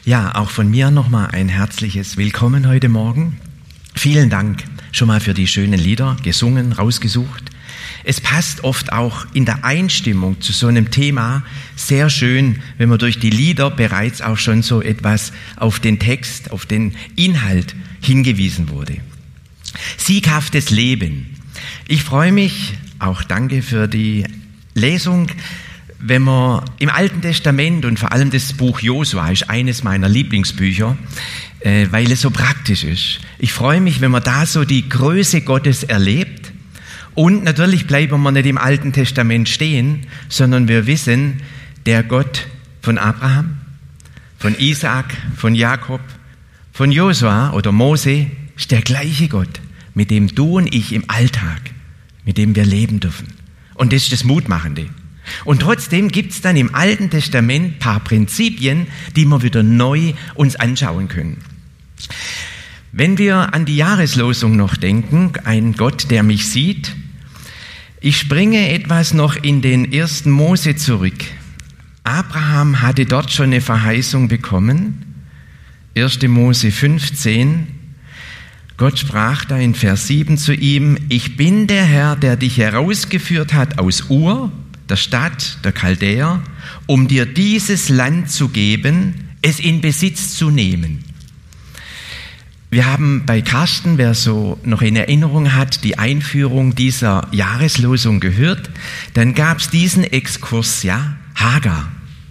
Ja, auch von mir nochmal ein herzliches Willkommen heute Morgen. Vielen Dank schon mal für die schönen Lieder, gesungen, rausgesucht. Es passt oft auch in der Einstimmung zu so einem Thema sehr schön, wenn man durch die Lieder bereits auch schon so etwas auf den Text, auf den Inhalt hingewiesen wurde. Sieghaftes Leben. Ich freue mich, auch danke für die Lesung, wenn man im Alten Testament und vor allem das Buch Josua ist eines meiner Lieblingsbücher, weil es so praktisch ist. Ich freue mich, wenn man da so die Größe Gottes erlebt. Und natürlich bleiben wir nicht im Alten Testament stehen, sondern wir wissen, der Gott von Abraham, von Isaak, von Jakob, von Josua oder Mose ist der gleiche Gott, mit dem du und ich im Alltag, mit dem wir leben dürfen. Und das ist das Mutmachende. Und trotzdem gibt es dann im Alten Testament ein paar Prinzipien, die wir wieder neu uns anschauen können. Wenn wir an die Jahreslosung noch denken, ein Gott, der mich sieht, ich springe etwas noch in den 1. Mose zurück. Abraham hatte dort schon eine Verheißung bekommen. 1. Mose 15. Gott sprach da in Vers 7 zu ihm, ich bin der Herr, der dich herausgeführt hat aus Ur, der Stadt der Chaldäer, um dir dieses Land zu geben, es in Besitz zu nehmen. Wir haben bei Carsten, wer so noch in Erinnerung hat, die Einführung dieser Jahreslosung gehört. Dann gab es diesen Exkurs, ja, Hagar.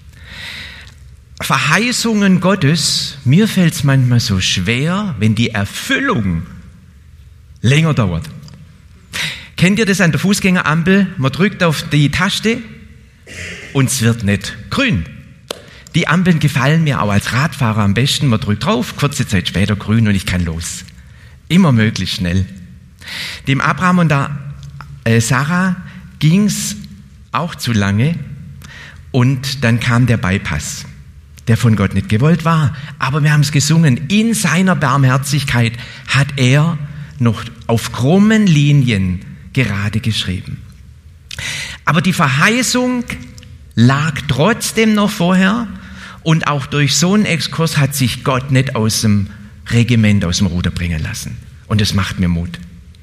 Verheißungen Gottes, mir fällt es manchmal so schwer, wenn die Erfüllung länger dauert. Kennt ihr das an der Fußgängerampel? Man drückt auf die Taste und es wird nicht grün. Die Ampeln gefallen mir auch als Radfahrer am besten. Man drückt drauf, kurze Zeit später grün und ich kann los. Immer möglichst schnell. Dem Abraham und der Sarah ging es auch zu lange und dann kam der Bypass, der von Gott nicht gewollt war. Aber wir haben es gesungen, in seiner Barmherzigkeit hat er noch auf krummen Linien gerade geschrieben. Aber die Verheißung lag trotzdem noch vorher und auch durch so einen Exkurs hat sich Gott nicht aus dem Regiment, aus dem Ruder bringen lassen. Und das macht mir Mut.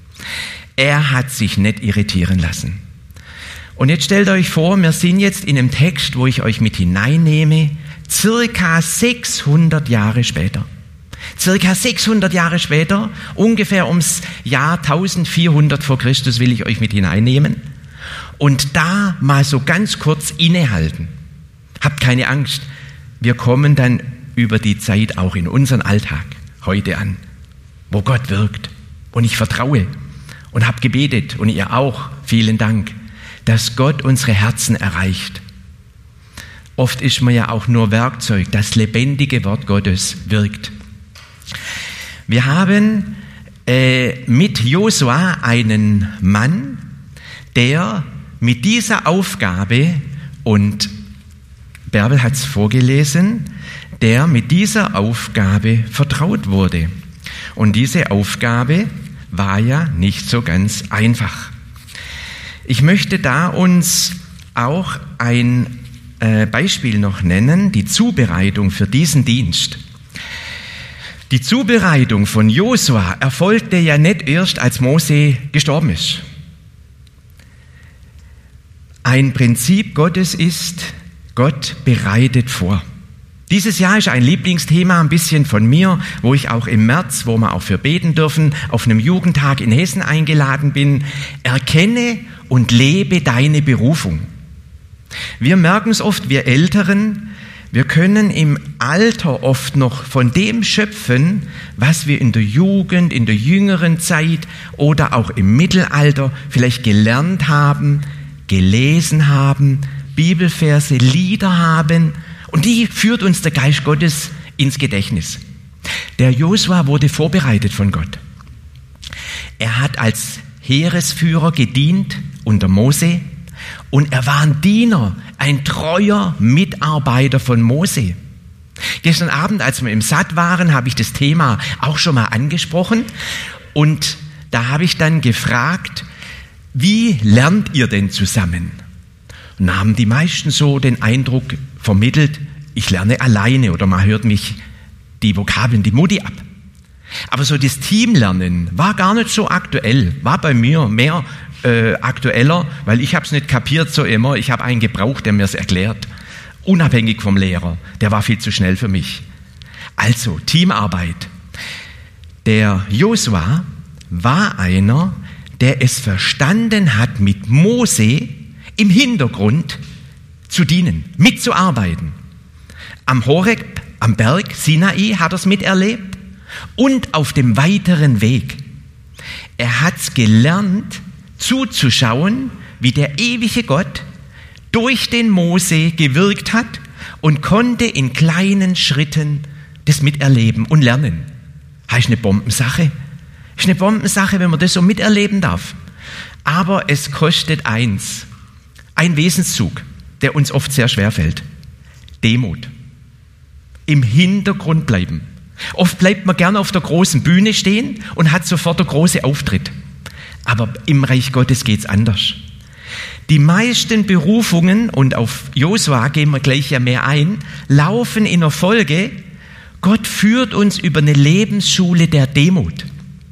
Er hat sich nicht irritieren lassen. Und jetzt stellt euch vor, wir sind jetzt in einem Text, wo ich euch mit hineinnehme, circa 600 Jahre später. Circa 600 Jahre später, ungefähr ums Jahr 1400 vor Christus will ich euch mit hineinnehmen und da mal so ganz kurz innehalten. Habt keine Angst, wir kommen dann über die Zeit auch in unseren Alltag heute an, wo Gott wirkt und ich vertraue und habe gebetet und ihr auch, vielen Dank, dass Gott unsere Herzen erreicht. Oft ist man ja auch nur Werkzeug, das lebendige Wort Gottes wirkt. Wir haben mit Josua einen Mann, der mit dieser Aufgabe, und Bärbel hat es vorgelesen, der mit dieser Aufgabe vertraut wurde. Und diese Aufgabe war ja nicht so ganz einfach. Ich möchte da uns auch ein Beispiel noch nennen, die Zubereitung für diesen Dienst. Die Zubereitung von Josua erfolgte ja nicht erst, als Mose gestorben ist. Ein Prinzip Gottes ist, Gott bereitet vor. Dieses Jahr ist ein Lieblingsthema ein bisschen von mir, wo ich auch im März, wo wir auch für beten dürfen, auf einem Jugendtag in Hessen eingeladen bin. Erkenne und lebe deine Berufung. Wir merken es oft, wir Älteren, wir können im Alter oft noch von dem schöpfen, was wir in der Jugend, in der jüngeren Zeit oder auch im Mittelalter vielleicht gelernt haben, gelesen haben, Bibelverse, Lieder haben und die führt uns der Geist Gottes ins Gedächtnis. Der Josua wurde vorbereitet von Gott. Er hat als Heeresführer gedient unter Mose und er war ein Diener, ein treuer Mitarbeiter von Mose. Gestern Abend, als wir im Satt waren, habe ich das Thema auch schon mal angesprochen und da habe ich dann gefragt, wie lernt ihr denn zusammen? Und da haben die meisten so den Eindruck vermittelt, ich lerne alleine oder man hört mich die Vokabeln, die Mutti ab. Aber so das Teamlernen war gar nicht so aktuell, war bei mir mehr aktueller, weil ich habe es nicht kapiert so immer. Ich habe einen gebraucht, der mir es erklärt, unabhängig vom Lehrer. Der war viel zu schnell für mich. Also Teamarbeit. Der Josua war einer, der es verstanden hat, mit Mose im Hintergrund zu dienen, mitzuarbeiten. Am Horeb, am Berg Sinai hat er es miterlebt und auf dem weiteren Weg. Er hat es gelernt, zuzuschauen, wie der ewige Gott durch den Mose gewirkt hat und konnte in kleinen Schritten das miterleben und lernen. Das ist eine Bombensache. Das ist eine Bombensache, wenn man das so miterleben darf. Aber es kostet eins, ein Wesenszug, der uns oft sehr schwer fällt. Demut. Im Hintergrund bleiben. Oft bleibt man gerne auf der großen Bühne stehen und hat sofort der große Auftritt. Aber im Reich Gottes geht's anders. Die meisten Berufungen, und auf Josua gehen wir gleich ja mehr ein, laufen in der Folge, Gott führt uns über eine Lebensschule der Demut.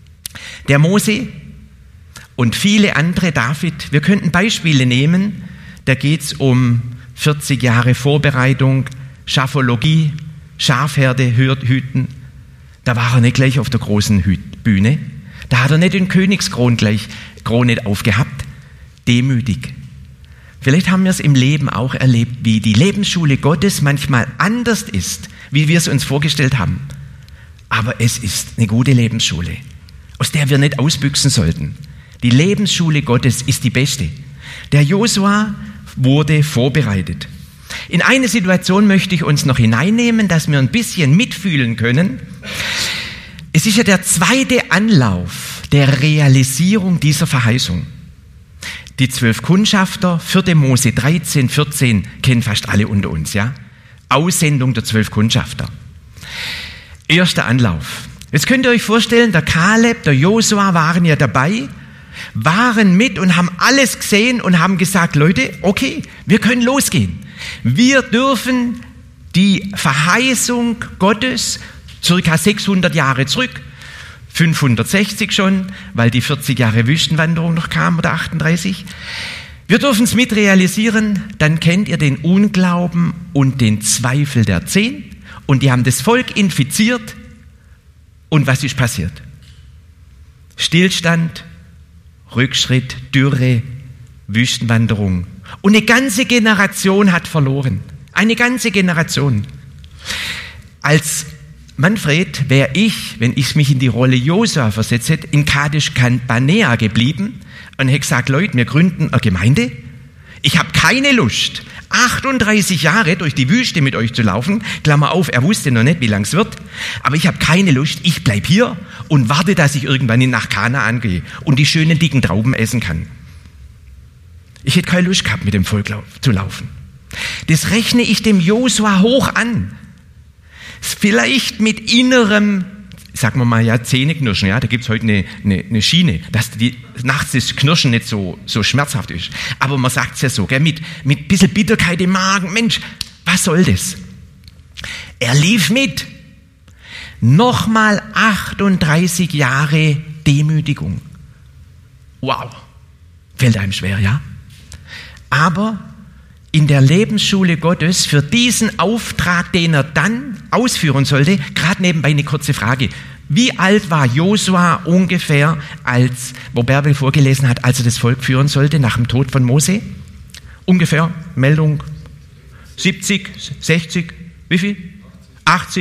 Der Mose und viele andere, David, wir könnten Beispiele nehmen, da geht's um 40 Jahre Vorbereitung, Schaffologie, Schafherde hüten. Da war er nicht gleich auf der großen Bühne. Da hat er nicht den Königskrone aufgehabt. Demütig. Vielleicht haben wir es im Leben auch erlebt, wie die Lebensschule Gottes manchmal anders ist, wie wir es uns vorgestellt haben. Aber es ist eine gute Lebensschule, aus der wir nicht ausbüchsen sollten. Die Lebensschule Gottes ist die beste. Der Josua wurde vorbereitet. In eine Situation möchte ich uns noch hineinnehmen, dass wir ein bisschen mitfühlen können. Es ist ja der zweite Anlauf der Realisierung dieser Verheißung. Die 12 Kundschafter, 4. Mose 13, 14, kennen fast alle unter uns, ja? Aussendung der 12 Kundschafter. Erster Anlauf. Jetzt könnt ihr euch vorstellen, der Kaleb, der Josua waren ja dabei, waren mit und haben alles gesehen und haben gesagt, Leute, okay, wir können losgehen. Wir dürfen die Verheißung Gottes circa 600 Jahre zurück, 560 schon, weil die 40 Jahre Wüstenwanderung noch kam oder 38. Wir dürfen es mit realisieren, dann kennt ihr den Unglauben und den Zweifel der 10 und die haben das Volk infiziert und was ist passiert? Stillstand, Rückschritt, Dürre, Wüstenwanderung und eine ganze Generation hat verloren. Eine ganze Generation. Als Manfred wäre ich, wenn ich mich in die Rolle Josua versetzt hätte, in Kadesh Barnea geblieben und hätte gesagt, Leute, wir gründen eine Gemeinde. Ich habe keine Lust, 38 Jahre durch die Wüste mit euch zu laufen. Klammer auf, er wusste noch nicht, wie lang es wird. Aber ich habe keine Lust, ich bleib hier und warte, dass ich irgendwann nach Kanaan gehe und die schönen dicken Trauben essen kann. Ich hätte keine Lust gehabt, mit dem Volk zu laufen. Das rechne ich dem Josua hoch an. Vielleicht mit innerem, sagen wir mal, ja, Zähneknirschen, ja, da gibt's heute eine Schiene, dass nachts das Knirschen nicht so schmerzhaft ist. Aber man sagt's ja so, gell, mit ein bisschen Bitterkeit im Magen. Mensch, was soll das? Er lief mit. Nochmal 38 Jahre Demütigung. Wow. Fällt einem schwer, ja? Aber in der Lebensschule Gottes für diesen Auftrag, den er dann ausführen sollte, gerade nebenbei eine kurze Frage. Wie alt war Josua ungefähr, wo Bärbel vorgelesen hat, als er das Volk führen sollte nach dem Tod von Mose? Ungefähr, Meldung, 70, 60, wie viel? 80?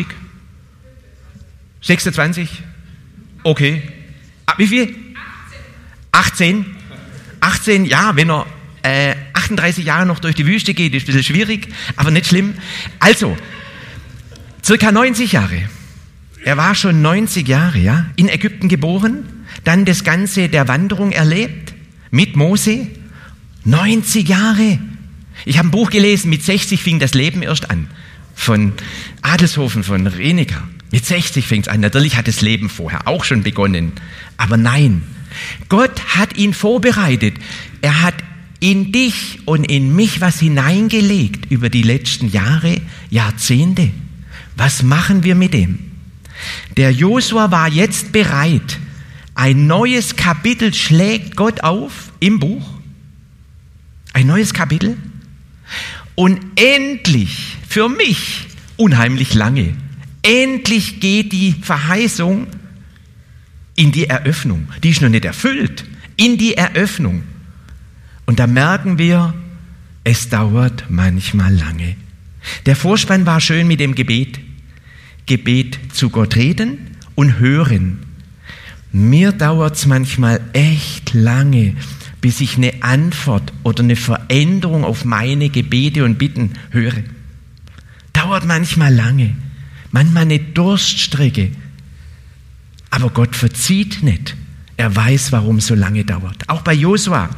26? Okay. Wie viel? 18? 18, ja, wenn er 38 Jahre noch durch die Wüste geht, ist ein bisschen schwierig, aber nicht schlimm. Also, circa 90 Jahre. Er war schon 90 Jahre, ja, in Ägypten geboren, dann das Ganze der Wanderung erlebt, mit Mose. 90 Jahre. Ich habe ein Buch gelesen, mit 60 fing das Leben erst an. Von Adelshofen, von Reneker. Mit 60 fängt es an. Natürlich hat das Leben vorher auch schon begonnen. Aber nein, Gott hat ihn vorbereitet. Er hat in dich und in mich was hineingelegt über die letzten Jahre, Jahrzehnte. Was machen wir mit dem? Der Josua war jetzt bereit. Ein neues Kapitel schlägt Gott auf im Buch. Ein neues Kapitel. Und endlich, für mich unheimlich lange, endlich geht die Verheißung in die Eröffnung. Die ist noch nicht erfüllt. In die Eröffnung. Und da merken wir, es dauert manchmal lange. Der Vorspann war schön mit dem Gebet. Gebet zu Gott reden und hören. Mir dauert es manchmal echt lange, bis ich eine Antwort oder eine Veränderung auf meine Gebete und Bitten höre. Dauert manchmal lange, manchmal eine Durststrecke. Aber Gott verzieht nicht. Er weiß, warum es so lange dauert. Auch bei Josua.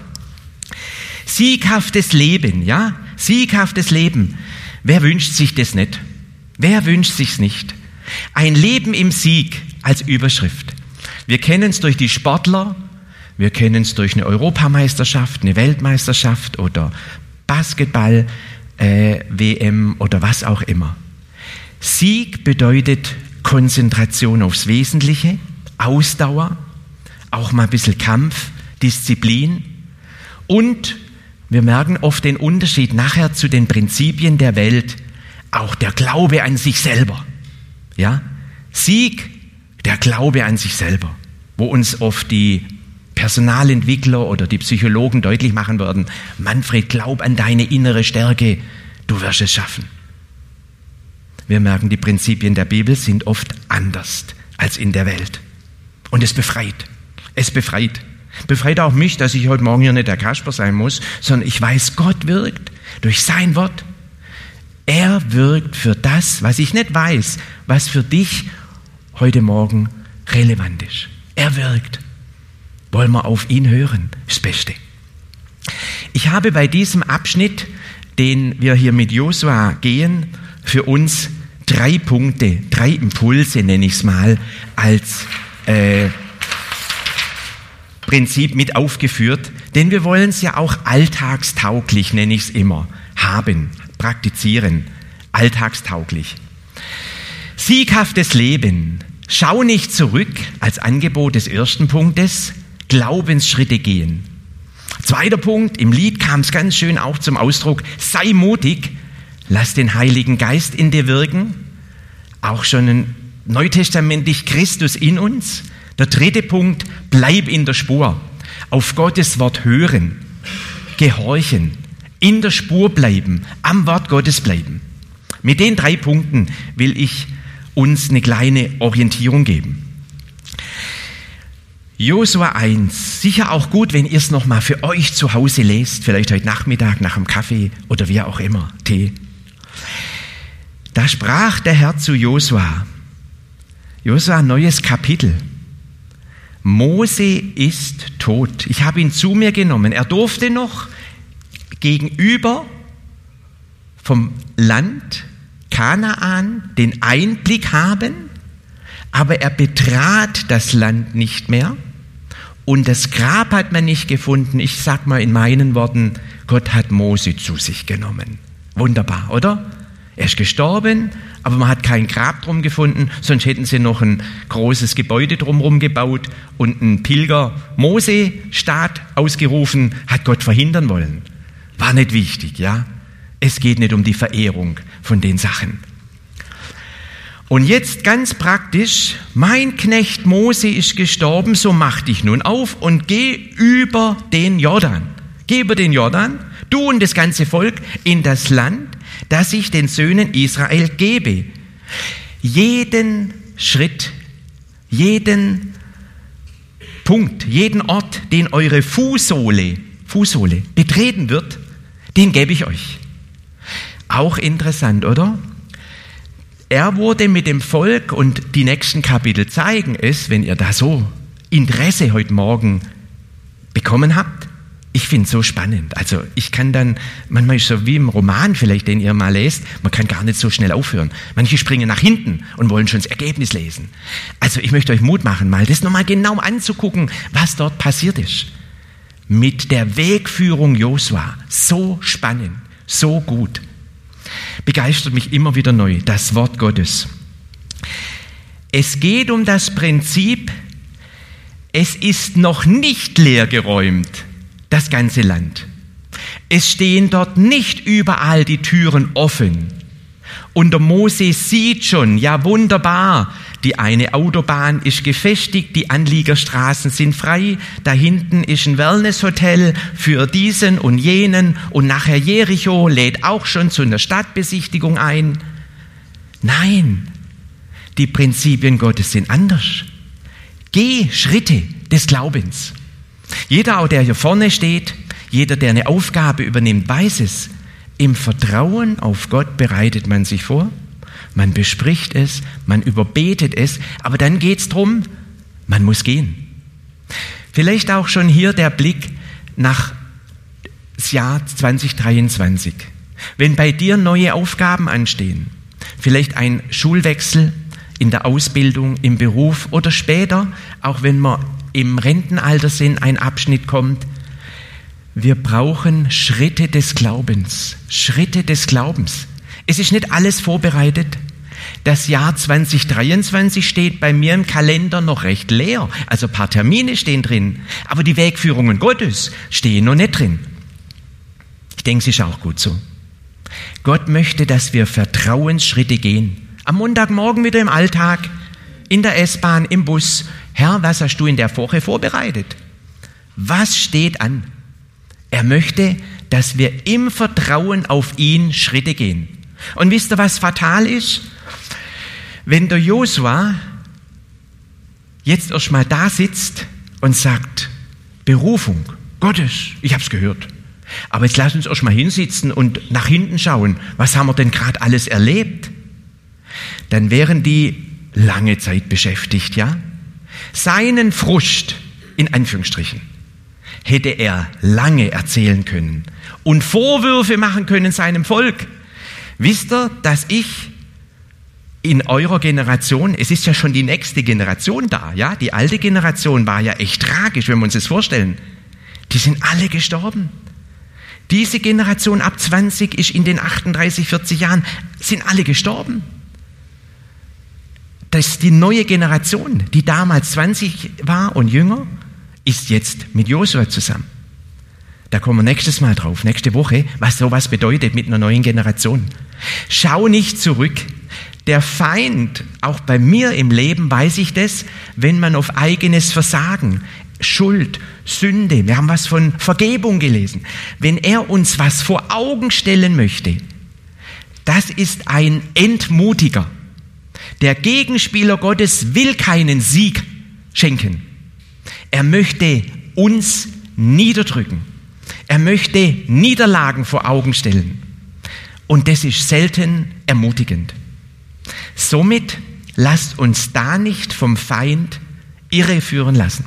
Sieghaftes Leben, ja? Sieghaftes Leben. Wer wünscht sich das nicht? Wer wünscht sich's nicht? Ein Leben im Sieg als Überschrift. Wir kennen es durch die Sportler, wir kennen es durch eine Europameisterschaft, eine Weltmeisterschaft oder Basketball, WM oder was auch immer. Sieg bedeutet Konzentration aufs Wesentliche, Ausdauer, auch mal ein bisschen Kampf, Disziplin und wir merken oft den Unterschied nachher zu den Prinzipien der Welt, auch der Glaube an sich selber. Ja? Sieg, der Glaube an sich selber, wo uns oft die Personalentwickler oder die Psychologen deutlich machen würden, Manfred, glaub an deine innere Stärke, du wirst es schaffen. Wir merken, die Prinzipien der Bibel sind oft anders als in der Welt. Und es befreit. Es befreit. Befreit auch mich, dass ich heute Morgen hier nicht der Kasper sein muss, sondern ich weiß, Gott wirkt durch sein Wort. Er wirkt für das, was ich nicht weiß, was für dich heute Morgen relevant ist. Er wirkt. Wollen wir auf ihn hören? Das Beste. Ich habe bei diesem Abschnitt, den wir hier mit Josua gehen, für uns 3 Punkte, 3 Impulse, nenne ich es mal, als Prinzip mit aufgeführt, denn wir wollen es ja auch alltagstauglich, nenne ich es immer, haben, praktizieren, alltagstauglich. Sieghaftes Leben. Schau nicht zurück als Angebot des ersten Punktes, Glaubensschritte gehen. 2. Punkt, im Lied kam es ganz schön auch zum Ausdruck, sei mutig, lass den Heiligen Geist in dir wirken, auch schon ein neutestamentlich Christus in uns. Der 3. Punkt, bleib in der Spur, auf Gottes Wort hören, gehorchen, in der Spur bleiben, am Wort Gottes bleiben. Mit den 3 Punkten will ich uns eine kleine Orientierung geben. Josua 1, sicher auch gut, wenn ihr es nochmal für euch zu Hause lest, vielleicht heute Nachmittag nach dem Kaffee oder wie auch immer, Tee. Da sprach der Herr zu Josua. Josua, neues Kapitel. Mose ist tot. Ich habe ihn zu mir genommen. Er durfte noch gegenüber vom Land Kanaan den Einblick haben, aber er betrat das Land nicht mehr und das Grab hat man nicht gefunden. Ich sag mal in meinen Worten, Gott hat Mose zu sich genommen. Wunderbar, oder? Er ist gestorben, aber man hat kein Grab drum gefunden, sonst hätten sie noch ein großes Gebäude drumherum gebaut und einen Pilger-Mose-Staat ausgerufen, hat Gott verhindern wollen. War nicht wichtig, ja? Es geht nicht um die Verehrung von den Sachen. Und jetzt ganz praktisch, mein Knecht Mose ist gestorben, so mach dich nun auf und geh über den Jordan. Geh über den Jordan, du und das ganze Volk, in das Land, das ich den Söhnen Israel gebe. Jeden Schritt, jeden Punkt, jeden Ort, den eure Fußsohle betreten wird, den gebe ich euch. Auch interessant, oder? Er wurde mit dem Volk, und die nächsten Kapitel zeigen es, wenn ihr da so Interesse heute Morgen bekommen habt. Ich finde es so spannend. Also ich kann dann, manchmal ist es so wie im Roman vielleicht, den ihr mal lest, man kann gar nicht so schnell aufhören. Manche springen nach hinten und wollen schon das Ergebnis lesen. Also ich möchte euch Mut machen, mal das nochmal genau anzugucken, was dort passiert ist. mit der Wegführung Josua. So spannend, so gut. Begeistert mich immer wieder neu, das Wort Gottes. Es geht um das Prinzip, es ist noch nicht leergeräumt, das ganze Land. Es stehen dort nicht überall die Türen offen. Und der Mose sieht schon, ja wunderbar, die eine Autobahn ist gefestigt, die Anliegerstraßen sind frei, da hinten ist ein Wellnesshotel für diesen und jenen und nachher Jericho lädt auch schon zu einer Stadtbesichtigung ein. Nein, die Prinzipien Gottes sind anders. Geh Schritte des Glaubens. Jeder, der hier vorne steht, jeder, der eine Aufgabe übernimmt, weiß es. Im Vertrauen auf Gott bereitet man sich vor, man bespricht es, man überbetet es, aber dann geht es darum, man muss gehen. Vielleicht auch schon hier der Blick nach das Jahr 2023. Wenn bei dir neue Aufgaben anstehen, vielleicht ein Schulwechsel in der Ausbildung, im Beruf oder später, auch wenn wir im Rentenalter sind, ein Abschnitt kommt, wir brauchen Schritte des Glaubens. Schritte des Glaubens. Es ist nicht alles vorbereitet. Das Jahr 2023 steht bei mir im Kalender noch recht leer. Also ein paar Termine stehen drin. Aber die Wegführungen Gottes stehen noch nicht drin. Ich denke, es ist auch gut so. Gott möchte, dass wir Vertrauensschritte gehen. Am Montagmorgen wieder im Alltag, in der S-Bahn, im Bus. Herr, was hast du in der Woche vorbereitet? Was steht an? Er möchte, dass wir im Vertrauen auf ihn Schritte gehen. Und wisst ihr, was fatal ist? Wenn der Josua jetzt erst mal da sitzt und sagt, Berufung Gottes, ich habe es gehört. Aber jetzt lass uns erst mal hinsitzen und nach hinten schauen, was haben wir denn gerade alles erlebt? Dann wären die lange Zeit beschäftigt, ja? Seinen Frust, in Anführungsstrichen, hätte er lange erzählen können und Vorwürfe machen können seinem Volk. Wisst ihr, dass ich in eurer Generation, es ist ja schon die nächste Generation da, ja? Die alte Generation war ja echt tragisch, wenn wir uns das vorstellen. Die sind alle gestorben. Diese Generation ab 20 ist in den 38, 40 Jahren, sind alle gestorben. Das ist die neue Generation, die damals 20 war und jünger, ist jetzt mit Josua zusammen. Da kommen wir nächstes Mal drauf, nächste Woche, was sowas bedeutet mit einer neuen Generation. Schau nicht zurück. Der Feind, auch bei mir im Leben weiß ich das, wenn man auf eigenes Versagen, Schuld, Sünde, wir haben was von Vergebung gelesen, wenn er uns was vor Augen stellen möchte, das ist ein Entmutiger. Der Gegenspieler Gottes will keinen Sieg schenken. Er möchte uns niederdrücken. Er möchte Niederlagen vor Augen stellen. Und das ist selten ermutigend. Somit lasst uns da nicht vom Feind irreführen lassen.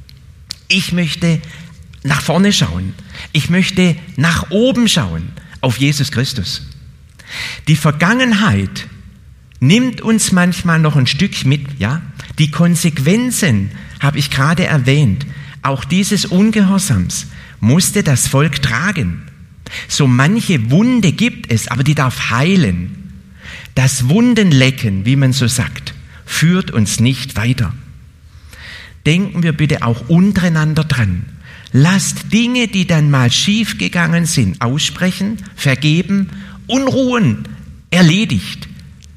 Ich möchte nach vorne schauen. Ich möchte nach oben schauen auf Jesus Christus. Die Vergangenheit nimmt uns manchmal noch ein Stück mit, ja? Die Konsequenzen habe ich gerade erwähnt. Auch dieses Ungehorsams musste das Volk tragen. So manche Wunde gibt es, aber die darf heilen. Das Wundenlecken, wie man so sagt, führt uns nicht weiter. Denken wir bitte auch untereinander dran. Lasst Dinge, die dann mal schief gegangen sind, aussprechen, vergeben, Unruhen erledigt.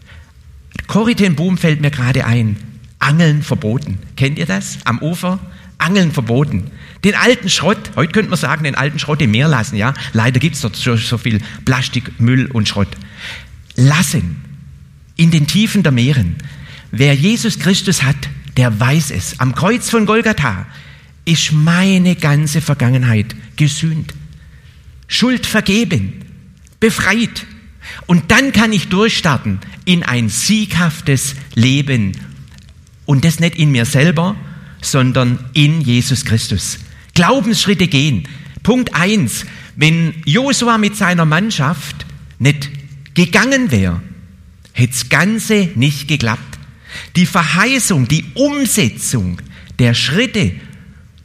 Corrie ten Boom fällt mir gerade ein. Angeln verboten. Kennt ihr das? Am Ufer? Angeln verboten. Den alten Schrott, heute könnte man sagen, den alten Schrott im Meer lassen, ja? Leider gibt es dort so viel Plastik, Müll und Schrott. Lassen. In den Tiefen der Meeren. Wer Jesus Christus hat, der weiß es. Am Kreuz von Golgatha ist meine ganze Vergangenheit gesühnt. Schuld vergeben. Befreit. Und dann kann ich durchstarten in ein sieghaftes Leben. Und das nicht in mir selber, sondern in Jesus Christus. Glaubensschritte gehen. Punkt 1. Wenn Josua mit seiner Mannschaft nicht gegangen wäre, hätte das Ganze nicht geklappt. Die Verheißung, die Umsetzung der Schritte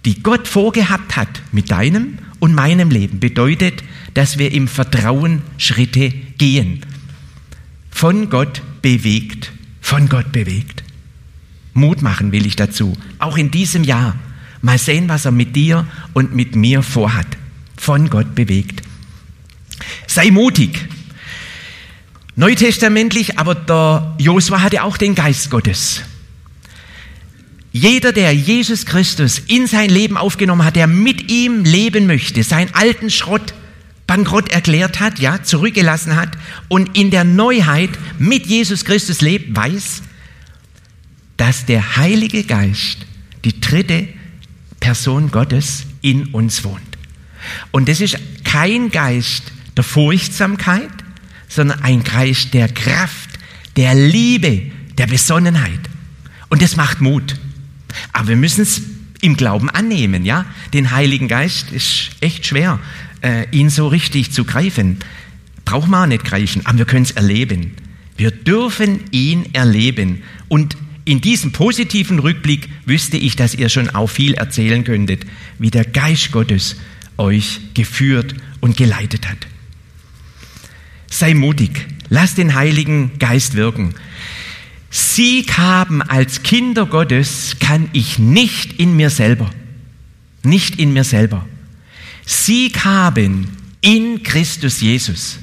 die Gott vorgehabt hat mit deinem und meinem Leben, bedeutet, dass wir im Vertrauen Schritte gehen. Von Gott bewegt. Von Gott bewegt. Mut machen will ich dazu. Auch in diesem Jahr. Mal sehen, was er mit dir und mit mir vorhat. Von Gott bewegt. Sei mutig. Neutestamentlich, aber der Josua hatte auch den Geist Gottes. Jeder, der Jesus Christus in sein Leben aufgenommen hat, der mit ihm leben möchte, seinen alten Schrott bankrott erklärt hat, ja, zurückgelassen hat und in der Neuheit mit Jesus Christus lebt, weiß, dass der Heilige Geist, die dritte Person Gottes, in uns wohnt. Und das ist kein Geist der Furchtsamkeit, sondern ein Geist der Kraft, der Liebe, der Besonnenheit. Und das macht Mut. Aber wir müssen es im Glauben annehmen, ja. Den Heiligen Geist ist echt schwer, ihn so richtig zu greifen. Braucht man auch nicht greifen, aber wir können es erleben. Wir dürfen ihn erleben. Und in diesem positiven Rückblick wüsste ich, dass ihr schon auch viel erzählen könntet, wie der Geist Gottes euch geführt und geleitet hat. Sei mutig, lass den Heiligen Geist wirken. Sieg haben als Kinder Gottes kann ich nicht in mir selber. Nicht in mir selber. Sieg haben in Christus Jesus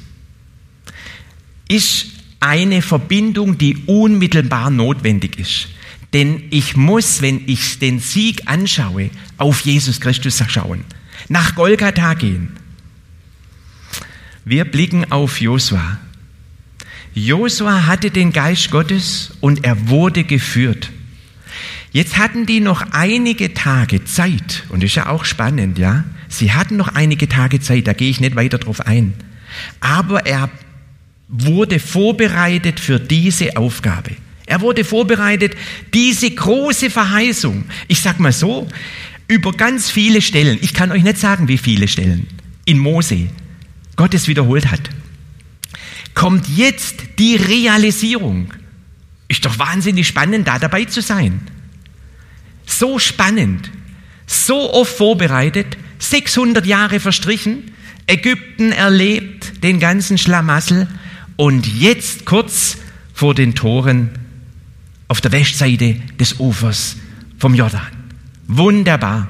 ist eine Verbindung, die unmittelbar notwendig ist. Denn ich muss, wenn ich den Sieg anschaue, auf Jesus Christus schauen. Nach Golgatha gehen. Wir blicken auf Josua. Josua hatte den Geist Gottes und er wurde geführt. Jetzt hatten die noch einige Tage Zeit, und das ist ja auch spannend, ja. Sie hatten noch einige Tage Zeit, da gehe ich nicht weiter drauf ein. Aber er wurde vorbereitet für diese Aufgabe. Er wurde vorbereitet, diese große Verheißung, ich sag mal so, über ganz viele Stellen, ich kann euch nicht sagen, wie viele Stellen, in Mose, Gott es wiederholt hat, kommt jetzt die Realisierung. Ist doch wahnsinnig spannend, da dabei zu sein. So spannend, so oft vorbereitet, 600 Jahre verstrichen, Ägypten erlebt, den ganzen Schlamassel und jetzt kurz vor den Toren auf der Westseite des Ufers vom Jordan. Wunderbar.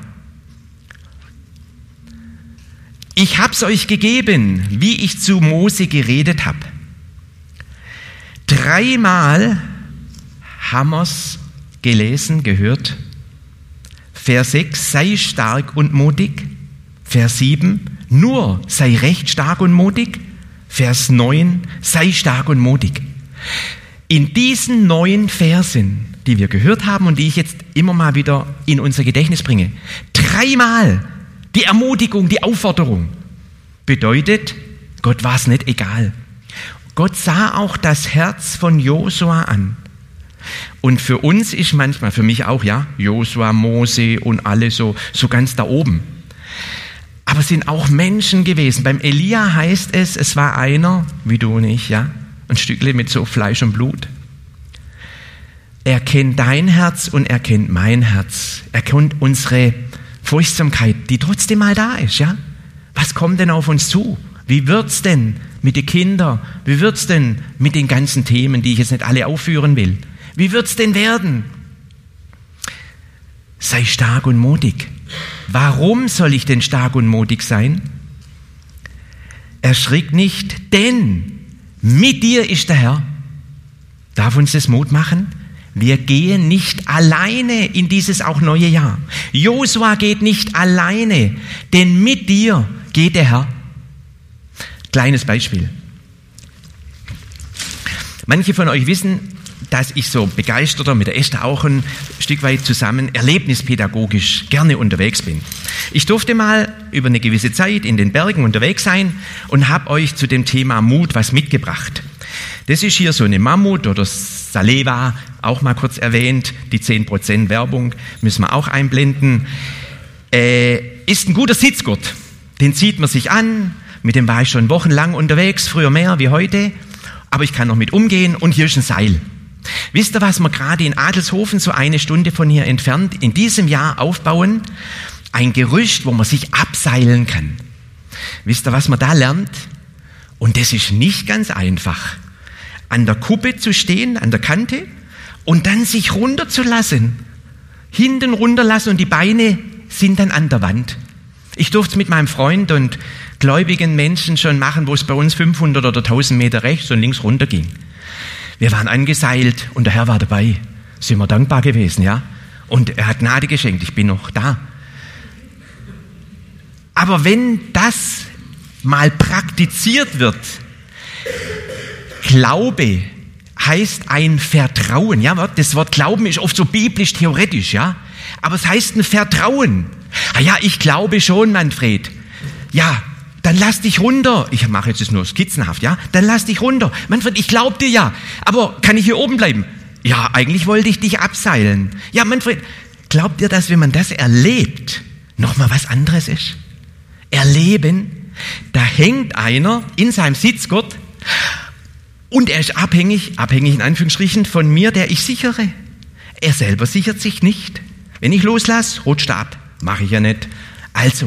Ich hab's euch gegeben, wie ich zu Mose geredet habe. 3-mal haben wir's gelesen, gehört. Vers 6, sei stark und mutig. Vers 7, nur sei recht stark und mutig. Vers 9, sei stark und mutig. In diesen 9 Versen, die wir gehört haben und die ich jetzt immer mal wieder in unser Gedächtnis bringe, 3-mal die Ermutigung, die Aufforderung, bedeutet, Gott war es nicht egal. Gott sah auch das Herz von Josua an. Und für uns ist manchmal, für mich auch, ja, Josua, Mose und alle so ganz da oben. Aber es sind auch Menschen gewesen. Beim Elia heißt es, es war einer, wie du und ich, ja, ein Stückchen mit so Fleisch und Blut. Er kennt dein Herz und er kennt mein Herz. Er kennt unsere Furchtsamkeit, die trotzdem mal da ist, ja. Was kommt denn auf uns zu? Wie wird's denn mit den Kindern? Wie wird's denn mit den ganzen Themen, die ich jetzt nicht alle aufführen will? Wie wird's denn werden? Sei stark und mutig. Warum soll ich denn stark und mutig sein? Erschrick nicht, denn mit dir ist der Herr. Darf uns das Mut machen? Wir gehen nicht alleine in dieses auch neue Jahr. Josua geht nicht alleine, denn mit dir geht der Herr. Kleines Beispiel. Manche von euch wissen, dass ich so begeisterter mit der Esther auch ein Stück weit zusammen erlebnispädagogisch gerne unterwegs bin. Ich durfte mal über eine gewisse Zeit in den Bergen unterwegs sein und habe euch zu dem Thema Mut was mitgebracht. Das ist hier so eine Mammut oder Saleva, auch mal kurz erwähnt, die 10% Werbung müssen wir auch einblenden. Ist ein guter Sitzgurt, den zieht man sich an, mit dem war ich schon wochenlang unterwegs, früher mehr wie heute, aber ich kann noch mit umgehen und hier ist ein Seil. Wisst ihr, was wir gerade in Adelshofen, so 1 Stunde von hier entfernt, in diesem Jahr aufbauen? Ein Gerüst, wo man sich abseilen kann. Wisst ihr, was man da lernt? Und das ist nicht ganz einfach. An der Kuppe zu stehen, an der Kante, und dann sich runterzulassen. Hinten runterlassen und die Beine sind dann an der Wand. Ich durfte es mit meinem Freund und gläubigen Menschen schon machen, wo es bei uns 500 oder 1000 Meter rechts und links runter ging. Wir waren angeseilt und der Herr war dabei. Sind wir dankbar gewesen, ja? Und er hat Gnade geschenkt, ich bin noch da. Aber wenn das mal praktiziert wird, Glaube heißt ein Vertrauen. Ja, das Wort Glauben ist oft so biblisch, theoretisch, ja. Aber es heißt ein Vertrauen. Ah ja, ich glaube schon, Manfred. Ja, dann lass dich runter. Ich mache jetzt das nur skizzenhaft, ja. Dann lass dich runter. Manfred, ich glaube dir ja. Aber kann ich hier oben bleiben? Ja, eigentlich wollte ich dich abseilen. Ja, Manfred, glaubt ihr, dass wenn man das erlebt, nochmal was anderes ist? Erleben, da hängt einer in seinem Sitzgurt und er ist abhängig in Anführungsstrichen von mir, der ich sichere. Er selber sichert sich nicht. Wenn ich loslasse, rutscht er ab. Mache ich ja nicht. Also,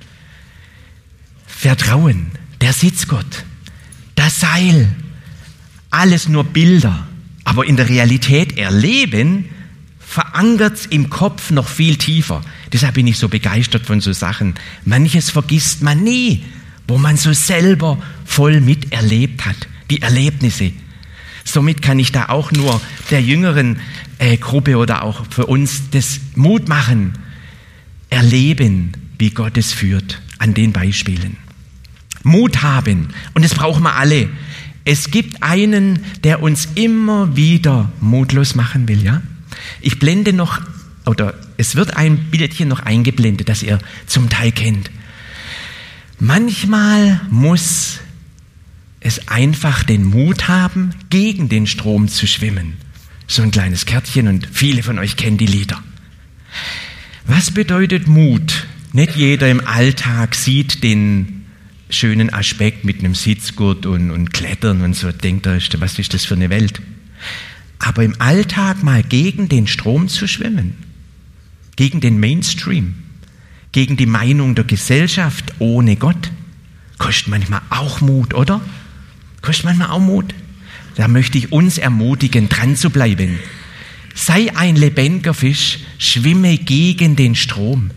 Vertrauen, der Sitzgurt, das Seil, alles nur Bilder. Aber in der Realität erleben, verankert im Kopf noch viel tiefer. Deshalb bin ich so begeistert von so Sachen. Manches vergisst man nie, wo man so selber voll miterlebt hat. Die Erlebnisse. Somit kann ich da auch nur der jüngeren Gruppe oder auch für uns das Mut machen, erleben, wie Gott es führt, an den Beispielen. Mut haben. Und das brauchen wir alle. Es gibt einen, der uns immer wieder mutlos machen will, ja? Ich blende noch, oder es wird ein Bildchen noch eingeblendet, das ihr zum Teil kennt. Manchmal muss es einfach den Mut haben, gegen den Strom zu schwimmen. So ein kleines Kärtchen und viele von euch kennen die Lieder. Was bedeutet Mut? Nicht jeder im Alltag sieht den schönen Aspekt mit einem Sitzgurt und Klettern und so, denkt er, was ist das für eine Welt? Aber im Alltag mal gegen den Strom zu schwimmen, gegen den Mainstream, gegen die Meinung der Gesellschaft ohne Gott, kostet manchmal auch Mut, oder? Kostet manchmal auch Mut. Da möchte ich uns ermutigen, dran zu bleiben. Sei ein lebendiger Fisch, schwimme gegen den Strom.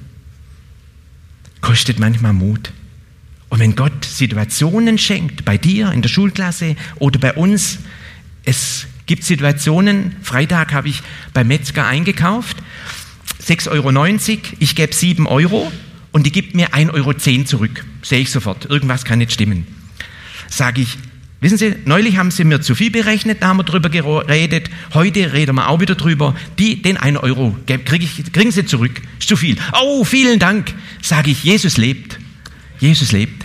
Kostet manchmal Mut. Und wenn Gott Situationen schenkt, bei dir in der Schulklasse oder bei uns, es gibt Situationen, Freitag habe ich beim Metzger eingekauft, 6,90 €, ich gebe 7 € und die gibt mir 1,10 € zurück. Sehe ich sofort, irgendwas kann nicht stimmen. Sage ich, wissen Sie, neulich haben Sie mir zu viel berechnet, da haben wir drüber geredet, heute reden wir auch wieder drüber, den 1 € kriegen Sie zurück, ist zu viel. Oh, vielen Dank, sage ich, Jesus lebt. Jesus lebt.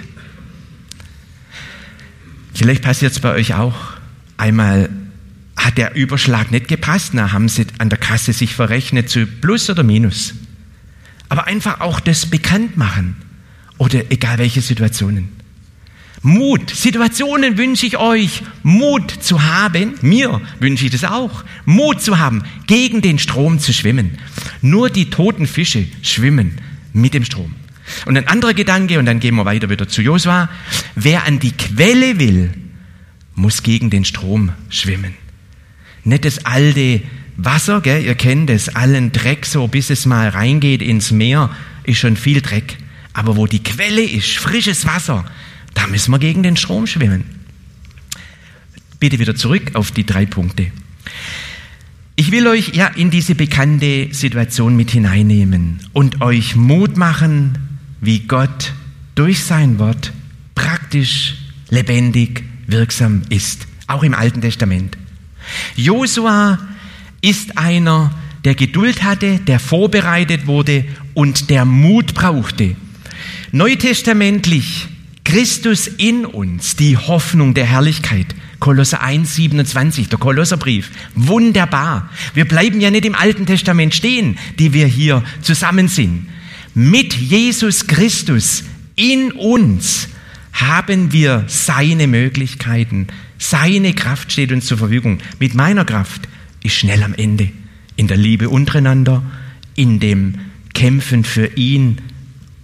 Vielleicht passiert es bei euch auch. Einmal hat der Überschlag nicht gepasst, da haben sie an der Kasse sich verrechnet zu Plus oder Minus. Aber einfach auch das bekannt machen. Oder egal welche Situationen. Mut, Situationen wünsche ich euch, Mut zu haben, mir wünsche ich das auch, Mut zu haben, gegen den Strom zu schwimmen. Nur die toten Fische schwimmen mit dem Strom. Und ein anderer Gedanke, und dann gehen wir weiter wieder zu Josua, wer an die Quelle will, muss gegen den Strom schwimmen. Nicht das alte Wasser, gell, ihr kennt das, allen Dreck so, bis es mal reingeht ins Meer, ist schon viel Dreck. Aber wo die Quelle ist, frisches Wasser, da müssen wir gegen den Strom schwimmen. Bitte wieder zurück auf die 3 Punkte. Ich will euch ja in diese bekannte Situation mit hineinnehmen und euch Mut machen, wie Gott durch sein Wort praktisch, lebendig, wirksam ist. Auch im Alten Testament. Josua ist einer, der Geduld hatte, der vorbereitet wurde und der Mut brauchte. Neutestamentlich Christus in uns, die Hoffnung der Herrlichkeit. Kolosser 1,27, der Kolosserbrief. Wunderbar. Wir bleiben ja nicht im Alten Testament stehen, die wir hier zusammen sind. Mit Jesus Christus in uns haben wir seine Möglichkeiten. Seine Kraft steht uns zur Verfügung. Mit meiner Kraft ist schnell am Ende. In der Liebe untereinander, in dem Kämpfen für ihn,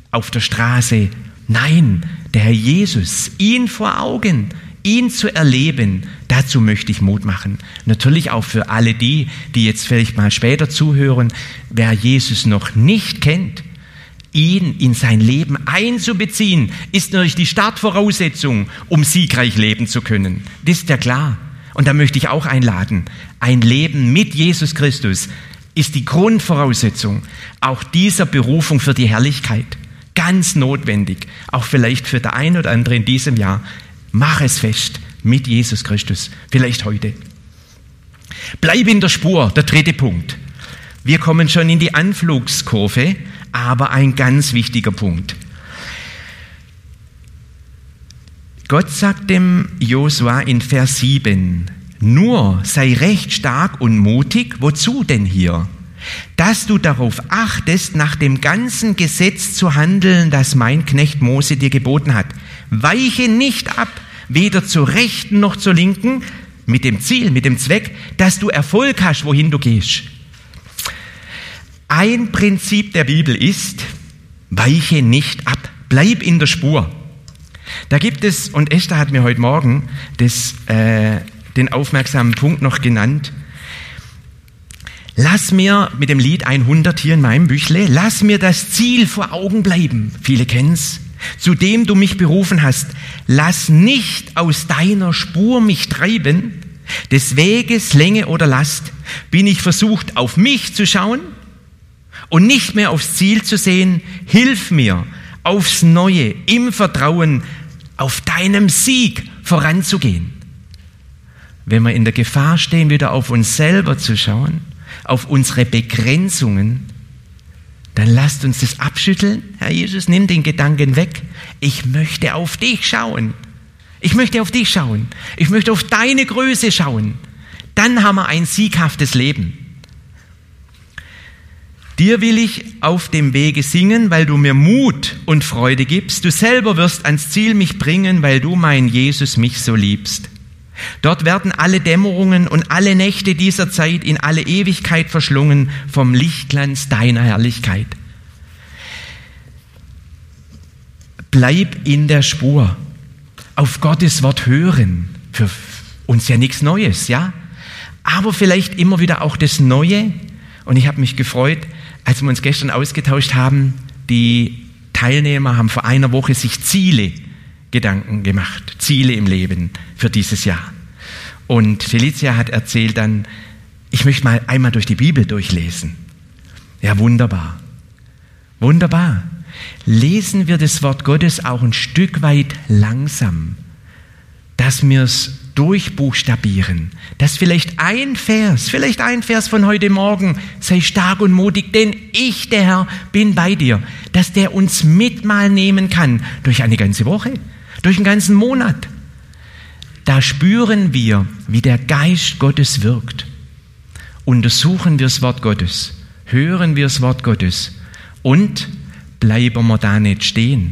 auf der Straße. Nein, der Herr Jesus, ihn vor Augen, ihn zu erleben, dazu möchte ich Mut machen. Natürlich auch für alle die jetzt vielleicht mal später zuhören, wer Jesus noch nicht kennt, ihn in sein Leben einzubeziehen, ist natürlich die Startvoraussetzung, um siegreich leben zu können. Das ist ja klar. Und da möchte ich auch einladen. Ein Leben mit Jesus Christus ist die Grundvoraussetzung auch dieser Berufung für die Herrlichkeit. Ganz notwendig. Auch vielleicht für der ein oder andere in diesem Jahr. Mach es fest mit Jesus Christus. Vielleicht heute. Bleib in der Spur. Der dritte Punkt. Wir kommen schon in die Anflugskurve, aber ein ganz wichtiger Punkt. Gott sagt dem Josua in Vers 7, nur sei recht stark und mutig, wozu denn hier? Dass du darauf achtest, nach dem ganzen Gesetz zu handeln, das mein Knecht Mose dir geboten hat. Weiche nicht ab, weder zur Rechten noch zur Linken, mit dem Ziel, mit dem Zweck, dass du Erfolg hast, wohin du gehst. Ein Prinzip der Bibel ist, weiche nicht ab, bleib in der Spur. Da gibt es, und Esther hat mir heute Morgen den aufmerksamen Punkt noch genannt, lass mir, mit dem Lied 100 hier in meinem Büchle, lass mir das Ziel vor Augen bleiben, viele kennen's, zu dem du mich berufen hast. Lass nicht aus deiner Spur mich treiben, des Weges Länge oder Last. Bin ich versucht, auf mich zu schauen und nicht mehr aufs Ziel zu sehen, hilf mir, aufs Neue, im Vertrauen, auf deinem Sieg voranzugehen. Wenn wir in der Gefahr stehen, wieder auf uns selber zu schauen, auf unsere Begrenzungen, dann lasst uns das abschütteln. Herr Jesus, nimm den Gedanken weg. Ich möchte auf dich schauen. Ich möchte auf dich schauen. Ich möchte auf deine Größe schauen. Dann haben wir ein sieghaftes Leben. Dir will ich auf dem Wege singen, weil du mir Mut und Freude gibst. Du selber wirst ans Ziel mich bringen, weil du, mein Jesus, mich so liebst. Dort werden alle Dämmerungen und alle Nächte dieser Zeit in alle Ewigkeit verschlungen vom Lichtglanz deiner Herrlichkeit. Bleib in der Spur. Auf Gottes Wort hören. Für uns ja nichts Neues, ja? Aber vielleicht immer wieder auch das Neue. Und ich habe mich gefreut, als wir uns gestern ausgetauscht haben, die Teilnehmer haben vor einer Woche sich Gedanken gemacht, Ziele im Leben für dieses Jahr. Und Felicia hat erzählt dann, ich möchte mal einmal durch die Bibel durchlesen. Ja, wunderbar. Wunderbar. Lesen wir das Wort Gottes auch ein Stück weit langsam, dass wir es durchbuchstabieren, dass vielleicht ein Vers von heute Morgen, sei stark und mutig, denn ich, der Herr, bin bei dir, dass der uns mit mal nehmen kann, durch eine ganze Woche, durch einen ganzen Monat. Da spüren wir, wie der Geist Gottes wirkt. Untersuchen wir das Wort Gottes, hören wir das Wort Gottes und bleiben wir da nicht stehen.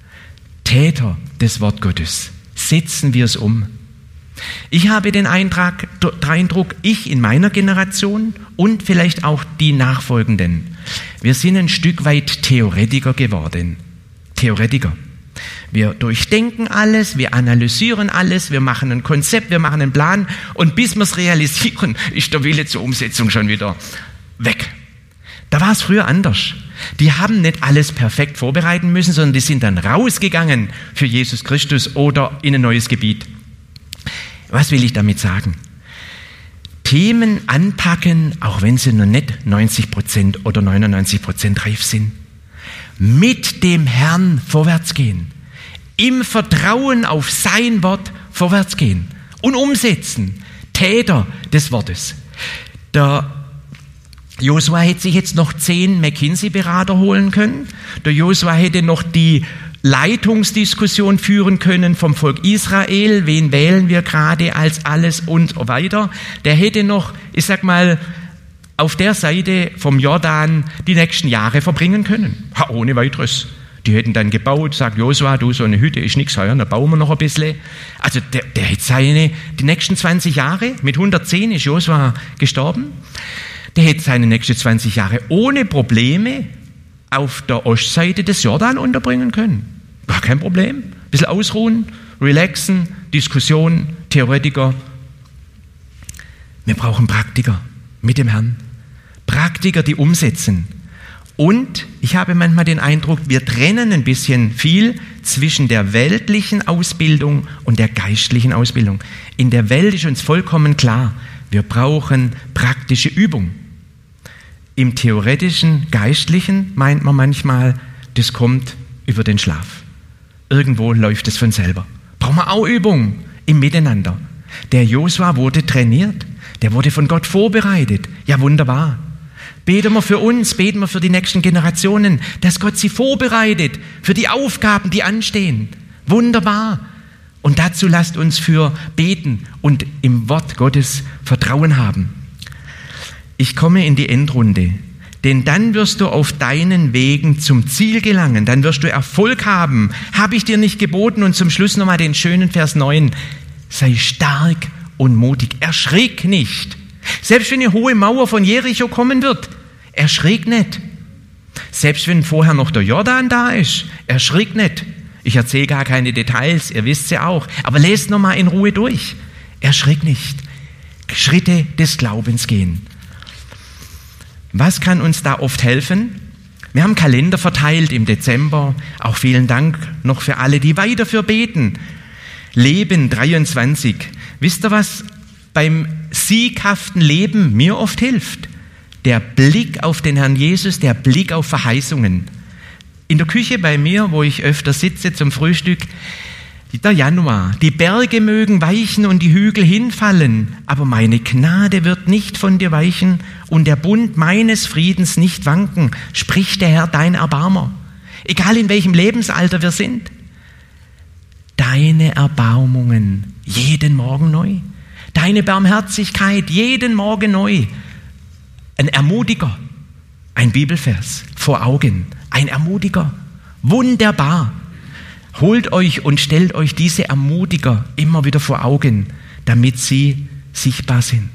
Täter des Wort Gottes, setzen wir es um. Ich habe den Eindruck, ich in meiner Generation und vielleicht auch die Nachfolgenden, wir sind ein Stück weit Theoretiker geworden. Theoretiker. Wir durchdenken alles, wir analysieren alles, wir machen ein Konzept, wir machen einen Plan und bis wir es realisieren, ist der Wille zur Umsetzung schon wieder weg. Da war es früher anders. Die haben nicht alles perfekt vorbereiten müssen, sondern die sind dann rausgegangen für Jesus Christus oder in ein neues Gebiet. Was will ich damit sagen? Themen anpacken, auch wenn sie noch nicht 90% oder 99% reif sind. Mit dem Herrn vorwärts gehen. Im Vertrauen auf sein Wort vorwärts gehen. Und umsetzen. Täter des Wortes. Der Josua hätte sich jetzt noch 10 McKinsey-Berater holen können. Der Josua hätte noch die Leitungsdiskussion führen können vom Volk Israel, wen wählen wir gerade als alles und so weiter. Der hätte noch, ich sag mal, auf der Seite vom Jordan die nächsten Jahre verbringen können. Ha, ohne weiteres. Die hätten dann gebaut, sagt Josua, du, so eine Hütte ist nichts heuer, da bauen wir noch ein bisschen. Also der hätte die nächsten 20 Jahre, mit 110 ist Josua gestorben, der hätte seine nächsten 20 Jahre ohne Probleme auf der Ostseite des Jordan unterbringen können. Gar kein Problem. Ein bisschen ausruhen, relaxen, Diskussion, Theoretiker. Wir brauchen Praktiker mit dem Herrn. Praktiker, die umsetzen. Und ich habe manchmal den Eindruck, wir trennen ein bisschen viel zwischen der weltlichen Ausbildung und der geistlichen Ausbildung. In der Welt ist uns vollkommen klar, wir brauchen praktische Übung. Im theoretischen, geistlichen meint man manchmal, das kommt über den Schlaf. Irgendwo läuft es von selber. Brauchen wir auch Übung im Miteinander. Der Josua wurde trainiert, der wurde von Gott vorbereitet. Ja, wunderbar. Beten wir für uns, beten wir für die nächsten Generationen, dass Gott sie vorbereitet für die Aufgaben, die anstehen. Wunderbar. Und dazu lasst uns für beten und im Wort Gottes Vertrauen haben. Ich komme in die Endrunde, denn dann wirst du auf deinen Wegen zum Ziel gelangen, dann wirst du Erfolg haben. Habe ich dir nicht geboten? Und zum Schluss nochmal den schönen Vers 9. Sei stark und mutig, erschrick nicht. Selbst wenn eine hohe Mauer von Jericho kommen wird, erschrick nicht. Selbst wenn vorher noch der Jordan da ist, erschrick nicht. Ich erzähle gar keine Details, ihr wisst ja auch, aber lest nochmal in Ruhe durch. Erschrick nicht. Schritte des Glaubens gehen. Was kann uns da oft helfen? Wir haben Kalender verteilt im Dezember. Auch vielen Dank noch für alle, die weiter für beten. Leben 23. Wisst ihr, was beim sieghaften Leben mir oft hilft? Der Blick auf den Herrn Jesus, der Blick auf Verheißungen. In der Küche bei mir, wo ich öfter sitze zum Frühstück, der Januar. Die Berge mögen weichen und die Hügel hinfallen, aber meine Gnade wird nicht von dir weichen und der Bund meines Friedens nicht wanken, spricht der Herr, dein Erbarmer. Egal in welchem Lebensalter wir sind. Deine Erbarmungen jeden Morgen neu. Deine Barmherzigkeit jeden Morgen neu. Ein Ermutiger, ein Bibelvers vor Augen, ein Ermutiger. Wunderbar. Holt euch und stellt euch diese Ermutiger immer wieder vor Augen, damit sie sichtbar sind.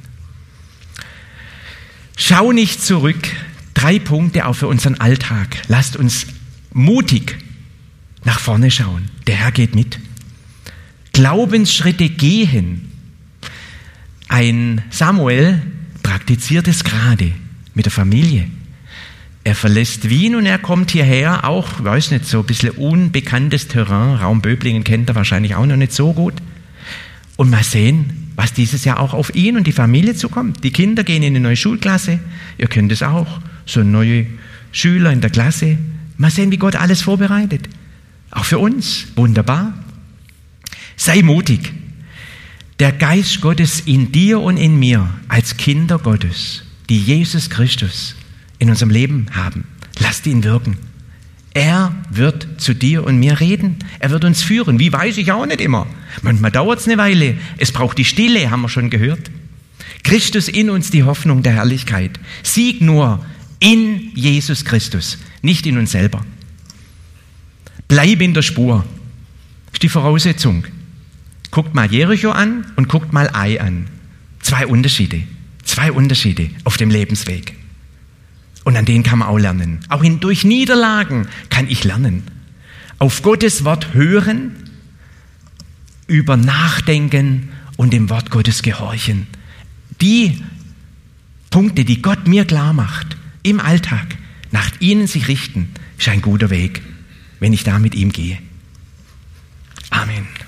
Schau nicht zurück. 3 Punkte auch für unseren Alltag. Lasst uns mutig nach vorne schauen. Der Herr geht mit. Glaubensschritte gehen. Ein Samuel praktiziert es gerade mit der Familie. Er verlässt Wien und er kommt hierher, auch, weiß nicht, so ein bisschen unbekanntes Terrain. Raum Böblingen kennt er wahrscheinlich auch noch nicht so gut. Und mal sehen, was dieses Jahr auch auf ihn und die Familie zukommt. Die Kinder gehen in eine neue Schulklasse. Ihr kennt es auch, so neue Schüler in der Klasse. Mal sehen, wie Gott alles vorbereitet. Auch für uns. Wunderbar. Sei mutig. Der Geist Gottes in dir und in mir als Kinder Gottes, die Jesus Christus in unserem Leben haben. Lasst ihn wirken. Er wird zu dir und mir reden. Er wird uns führen. Wie, weiß ich auch nicht immer. Manchmal dauert es eine Weile. Es braucht die Stille, haben wir schon gehört. Christus in uns, die Hoffnung der Herrlichkeit. Sieg nur in Jesus Christus, nicht in uns selber. Bleib in der Spur. Das ist die Voraussetzung. Guckt mal Jericho an und guckt mal Ai an. 2 Unterschiede. 2 Unterschiede auf dem Lebensweg. Und an denen kann man auch lernen. Auch durch Niederlagen kann ich lernen. Auf Gottes Wort hören, über nachdenken und dem Wort Gottes gehorchen. Die Punkte, die Gott mir klar macht, im Alltag, nach ihnen sich richten, ist ein guter Weg, wenn ich da mit ihm gehe. Amen.